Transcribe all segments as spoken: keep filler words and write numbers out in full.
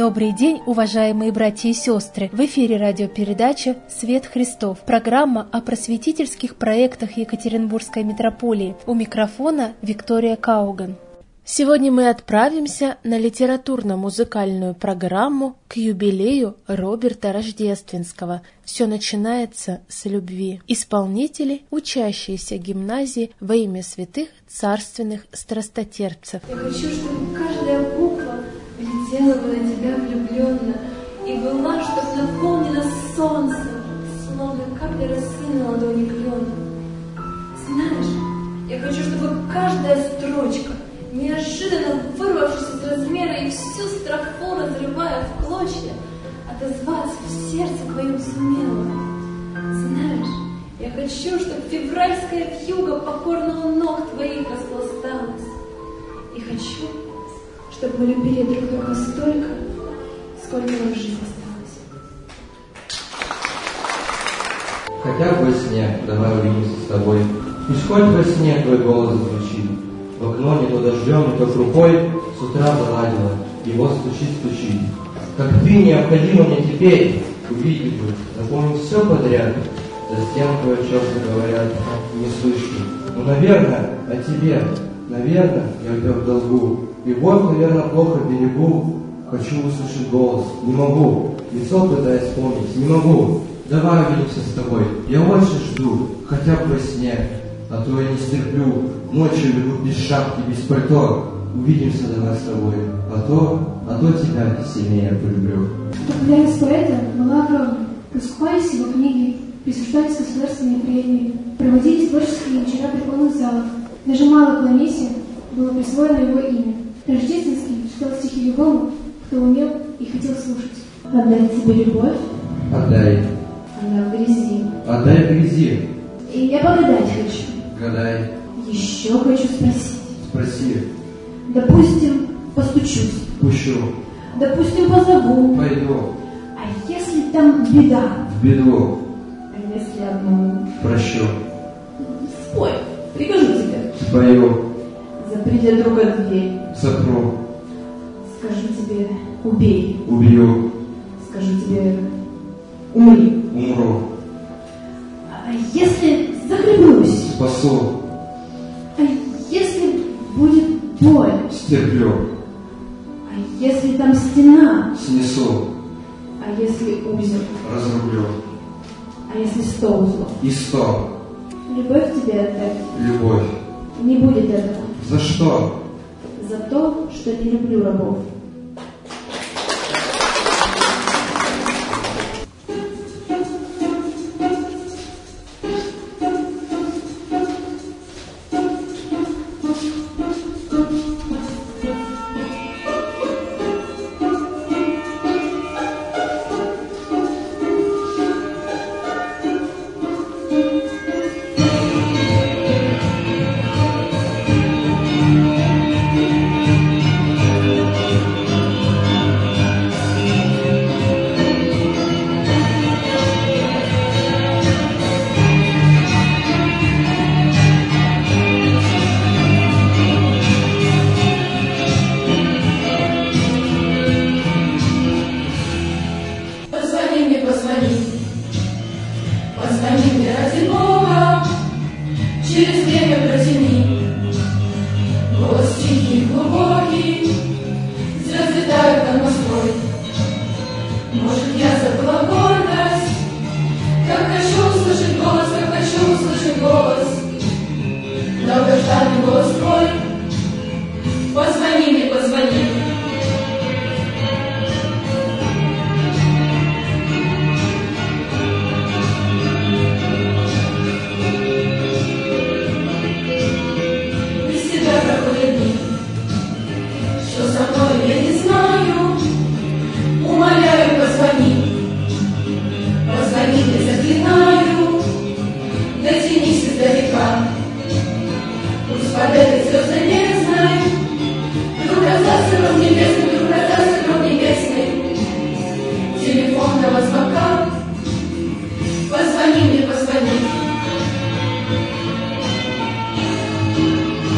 Добрый день, уважаемые братья и сестры! В эфире радиопередача «Свет Христов». Программа о просветительских проектах Екатеринбургской митрополии. У микрофона Виктория Кауган. Сегодня мы отправимся на литературно-музыкальную программу к юбилею Роберта Рождественского. Все начинается с любви. Исполнители, учащиеся гимназии во имя святых царственных страстотерпцев. Я хочу, чтобы каждая буква летела бы на тебя влюбленно и была, чтоб наполнена солнцем, словно капля росы на ладони клена. Знаешь, я хочу, чтобы каждая строчка, неожиданно вырвавшись из размера и всю строфу разрывая в клочья, отозваться в сердце твоем сумела. Знаешь, я хочу, чтобы февральская вьюга покорно у ног твоих распласталась. И хочу, чтобы мы любили друг друга столько, сколько нам в жизни осталось. Хотя бы во сне, давай увидимся с тобой. Пусть хоть во сне твой голос звучит. В окно не то дождем, не то рукой с утра заладила, и вот стучит-стучит. Как ты необходима мне теперь, увидеть бы, запомнить все подряд. За стенкой четко говорят, не слышно. Ну, наверное, о тебе, наверное, я у тебя в долгу. И вот, наверное, плохо берегу, хочу услышать голос, не могу. Лицо пытаюсь вспомнить, не могу. Давай увидимся с тобой, я очень жду, хотя бы во сне. А то я не стерплю, ночью бегу без шапки, без пальто. Увидимся давай с тобой, а то, а то тебя сильнее полюблю. Популярность поэта была огромной. Раскупались его книги, присуждались государственные премии, проводились творческие вечера при полных залах. Даже малой планете было присвоено его имя. Рождественский читал стихи любому, кто умел и хотел слушать. Отдай тебе любовь. Отдай. Она в грязи. Отдай в грязи. И я погадать хочу. Гадай. Еще хочу спросить. Спроси. Допустим, постучусь. Пущу. Допустим, позову. Пойду. А если там беда? В беду. А если обману? Прощу. Спой, прикажу тебе. Спою. Запри для друга дверь. Сопру. Скажу тебе, убей. Убью. Скажу тебе, умри. Умру. А если захлебнусь? Спасу. А если будет боль? Стерплю. А если там стена? Снесу. А если узел? Разрублю. А если сто узлов? И сто. Любовь тебе отдать? Любовь. Не будет этого. За что? За то, что не люблю рабов.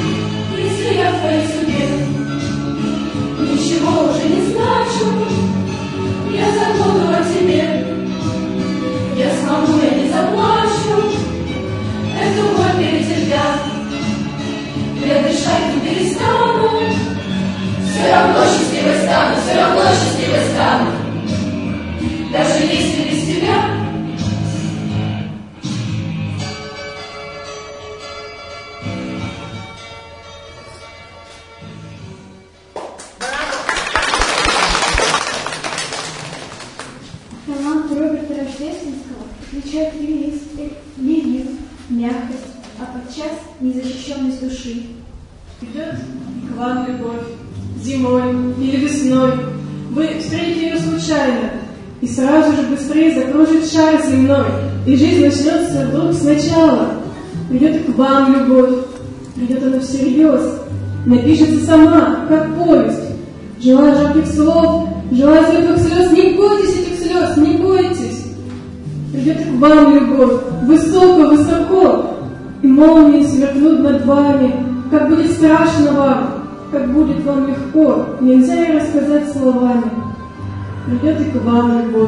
Если я в твоей судьбе ничего уже не значу, рождественского отличает лиризм, мягкость, а подчас незащищенность души. Придет к вам любовь зимой или весной. Вы встретите ее случайно, и сразу же быстрее закружит шар земной, и жизнь начнется вдруг сначала. Придет к вам любовь, придет она всерьез, напишется сама, как повесть. Желая жарких слов, желая светлых слез, не бойтесь этих слез, не бойтесь. Придет к вам любовь, высоко-высоко, и молнии сверкнут над вами. Как будет страшно вам, как будет вам легко, нельзя и рассказать словами. Придет и к вам любовь,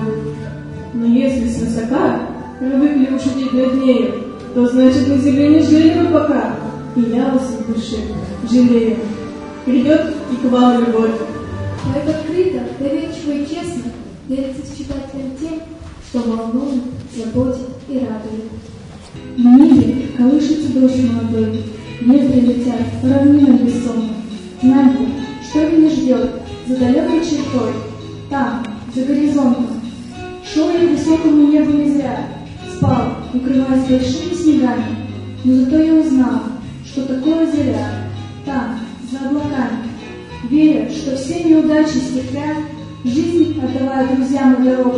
но если свысока привыкли уж шутить над нею, то значит на земле не жили вы пока, и я вас в душе жалею. Придет и к вам любовь. Поэт открыто, доверчиво и честно делится с читателем тем, что волнует, заботит и радует. В небе колышется дождь молодой, ветры летят по равнинам весомым. Знайте, что меня ждет за далекой чертой, там, за горизонтом. Шел я к высокому небу не зря, спал, укрываясь большими снегами, но зато я узнал, что такое заря, там, за облаками. Веря, что все неудачи стерпя, жизнь отдавая друзьям и дорогам,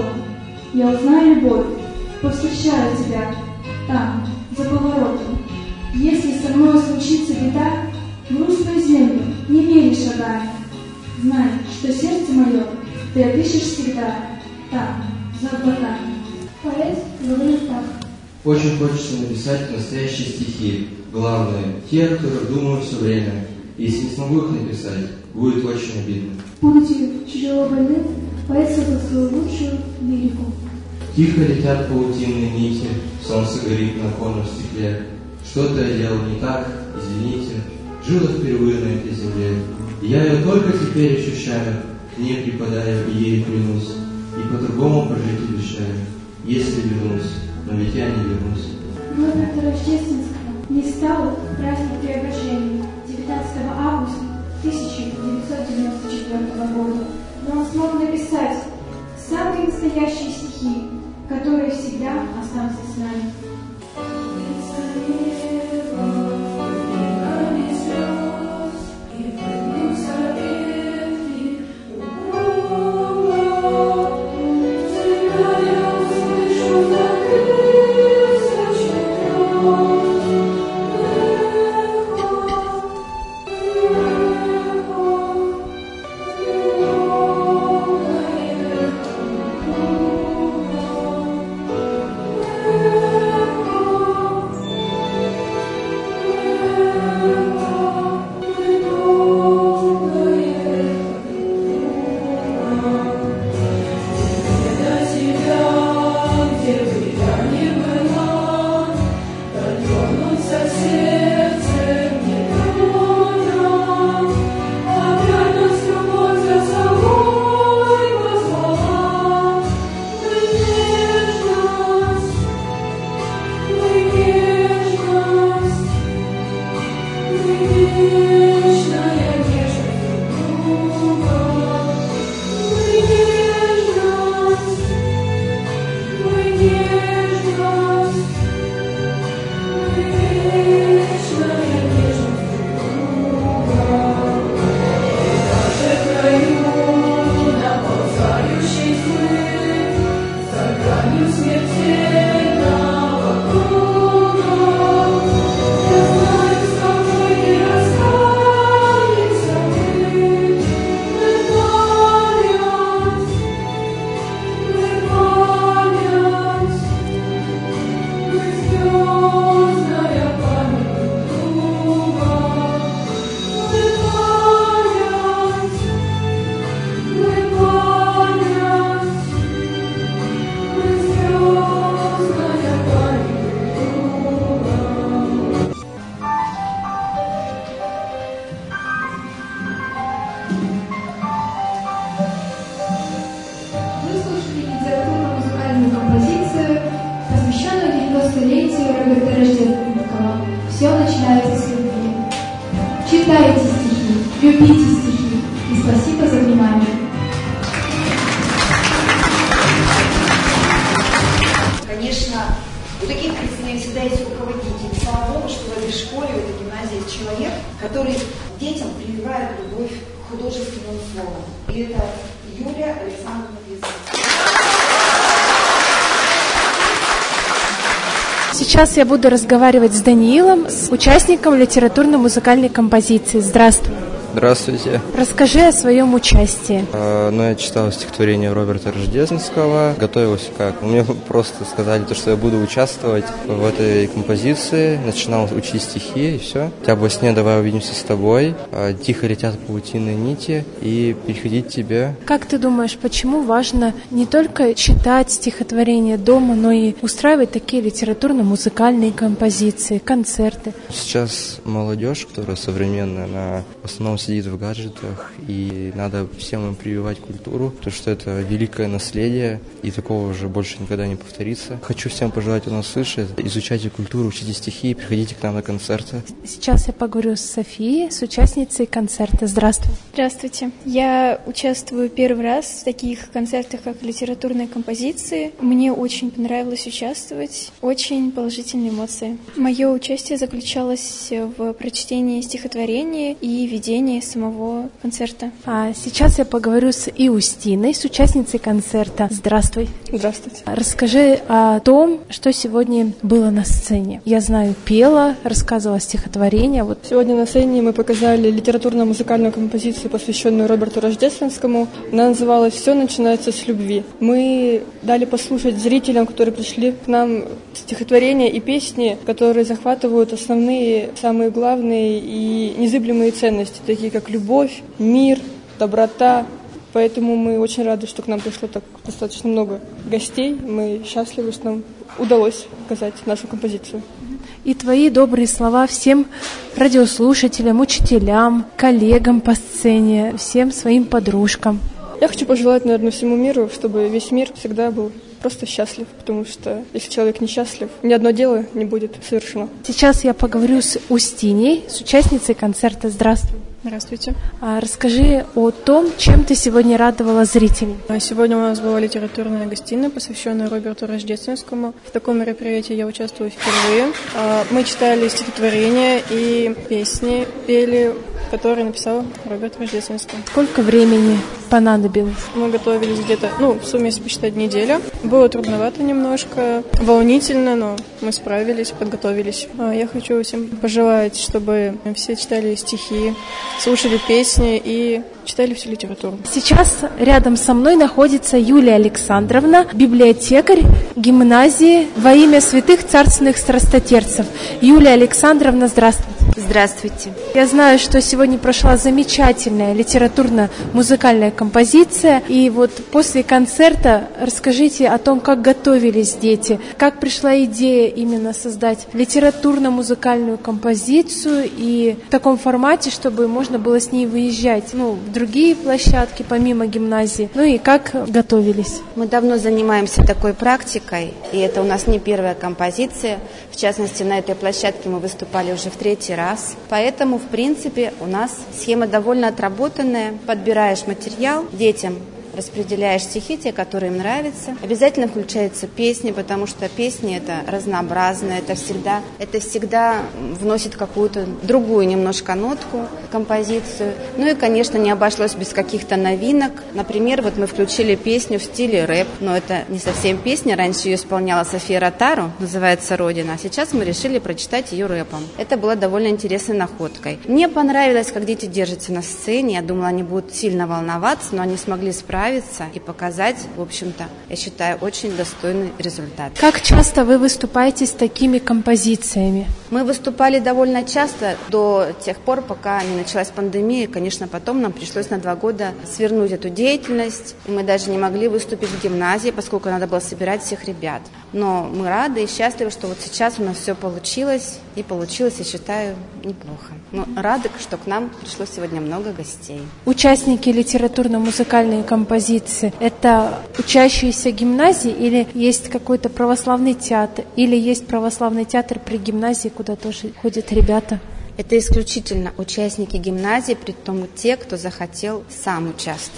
я узнаю любовь, повстречаю тебя там, за поворотом. Если со мной случится беда, в грустную землю не бери шагами. Знай, что сердце мое ты отыщешь всегда там, за облаками. Поэт говорит так. Очень хочется написать настоящие стихи. Главное, те, о которых думаю все время. Если не смогу их написать, будет очень обидно. Будучи тяжело больным, поэт создал свою лучшую лирику. Тихо летят паутинные нити, солнце горит на оконном стекле. Что-то я делал не так, извините, жил я впервые на этой земле. И я ее только теперь ощущаю, к ней припадаю и ей клянусь, и по-другому прожить обещаю, если вернусь, но ведь я не вернусь. Год Рождественского не стал праздник Преображения девятнадцатого августа тысяча девятьсот девяносто четвёртого года, но он смог написать самые настоящие стихи, которые всегда останутся с нами. Все начинается с любви. Читайте стихи, любите стихи. И спасибо за внимание. являюсь руководителем. Слава Богу, что в этой школе, в этой гимназии есть человек, который детям прививает любовь к художественному слову. И это Юлия Александровна Визовская. Сейчас я буду разговаривать с Даниилом, с участником литературно-музыкальной композиции. Здравствуй. Здравствуйте. Расскажи о своем участии. А, ну, я читал стихотворение Роберта Рождественского, готовился как? Мне просто сказали, то, что я буду участвовать в этой композиции, начинал учить стихи, и все. «Хотя бы во сне давай увидимся с тобой», «Тихо летят паутинные нити» и «Переходить тебе». Как ты думаешь, почему важно не только читать стихотворения дома, но и устраивать такие литературно-музыкальные композиции, концерты? Сейчас молодежь, которая современная, она в основном сидит в гаджетах, и надо всем им прививать культуру, потому что это великое наследие, и такого уже больше никогда не повторится. Хочу всем пожелать у нас слышать, изучайте культуру, учите стихи, приходите к нам на концерты. Сейчас я поговорю с Софией, с участницей концерта. Здравствуй. Здравствуйте. Я участвую первый раз в таких концертах, как литературные композиции. Мне очень понравилось участвовать, очень положительные эмоции. Мое участие заключалось в прочтении стихотворения и ведении самого концерта. А сейчас я поговорю с Иустиной, с участницей концерта. Здравствуй. Здравствуйте. Расскажи о том, что сегодня было на сцене. Я знаю, пела, рассказывала стихотворение. Вот. Сегодня на сцене мы показали литературно-музыкальную композицию, посвященную Роберту Рождественскому. Она называлась «Все начинается с любви». Мы дали послушать зрителям, которые пришли к нам, стихотворения и песни, которые захватывают основные, самые главные и незыблемые ценности, такие как любовь, мир, доброта. Поэтому мы очень рады, что к нам пришло так достаточно много гостей. Мы счастливы, что нам удалось показать нашу композицию. И твои добрые слова всем радиослушателям, учителям, коллегам по сцене, всем своим подружкам. Я хочу пожелать, наверное, всему миру, чтобы весь мир всегда был просто счастлив, потому что если человек несчастлив, ни одно дело не будет совершено. Сейчас я поговорю с Устиней, с участницей концерта. Здравствуй. Здравствуйте. А расскажи о том, чем ты сегодня радовала зрителей. Сегодня у нас была литературная гостиная, посвященная Роберту Рождественскому. В таком мероприятии я участвую впервые. Мы читали стихотворения и песни, пели, которые написал Роберт Рождественский. Сколько времени понадобилось? Мы готовились где-то, ну, в сумме, если посчитать, неделю. Было трудновато немножко, волнительно, но мы справились, подготовились. Я хочу всем пожелать, чтобы все читали стихи, слушали песни и читали всю литературу. Сейчас рядом со мной находится Юлия Александровна, библиотекарь гимназии во имя святых царственных страстотерцев. Юлия Александровна, здравствуйте. Здравствуйте. Я знаю, что сегодня прошла замечательная литературно-музыкальная композиция. И вот после концерта расскажите о том, как готовились дети, как пришла идея именно создать литературно-музыкальную композицию и в таком формате, чтобы можно было с ней выезжать, ну, в другие площадки помимо гимназии. Ну и как готовились? Мы давно занимаемся такой практикой, и это у нас не первая композиция. В частности, на этой площадке мы выступали уже в третий раз. Поэтому, в принципе, у нас схема довольно отработанная. Подбираешь материал детям, распределяешь стихи, те, которые им нравятся. Обязательно включаются песни, потому что песни это разнообразно, это всегда, это всегда вносит какую-то другую немножко нотку в композицию. Ну и, конечно, не обошлось без каких-то новинок. Например, вот мы включили песню в стиле рэп, но это не совсем песня. Раньше ее исполняла София Ротару, называется «Родина», а сейчас мы решили прочитать ее рэпом. Это было довольно интересной находкой. Мне понравилось, как дети держатся на сцене. Я думала, они будут сильно волноваться, но они смогли справиться и показать, в общем-то, я считаю, очень достойный результат. Как часто вы выступаете с такими композициями? Мы выступали довольно часто до тех пор, пока не началась пандемия. Конечно, потом нам пришлось на два года свернуть эту деятельность. И мы даже не могли выступить в гимназии, поскольку надо было собирать всех ребят. Но мы рады и счастливы, что вот сейчас у нас все получилось. И получилось, я считаю, неплохо. Мы рады, что к нам пришло сегодня много гостей. Участники литературно-музыкальной композиции – это учащиеся гимназии или есть какой-то православный театр? Или есть православный театр при гимназии, куда тоже ходят ребята? Это исключительно участники гимназии, при том те, кто захотел сам участвовать.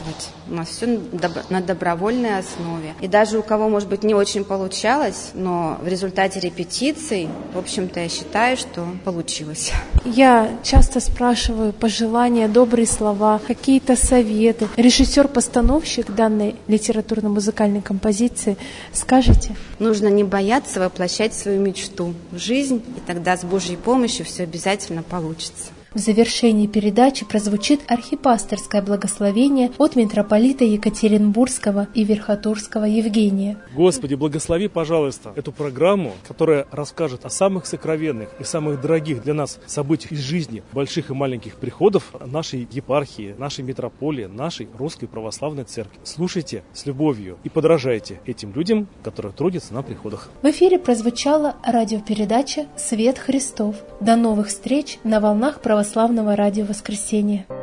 У нас все на добровольной основе. И даже у кого, может быть, не очень получалось, но в результате репетиций, в общем-то, я считаю, что получилось. Я часто спрашиваю пожелания, добрые слова, какие-то советы. Режиссер-постановщик данной литературно-музыкальной композиции, скажете? Нужно не бояться воплощать свою мечту в жизнь, и тогда с Божьей помощью все обязательно получится. В завершении передачи прозвучит архипасторское благословение от митрополита Екатеринбургского и Верхотурского Евгения. Господи, благослови, пожалуйста, эту программу, которая расскажет о самых сокровенных и самых дорогих для нас событиях из жизни больших и маленьких приходов нашей епархии, нашей митрополии, нашей Русской Православной Церкви. Слушайте с любовью и подражайте этим людям, которые трудятся на приходах. В эфире прозвучала радиопередача «Свет Христов». До новых встреч на волнах Православного радио «Воскресенье».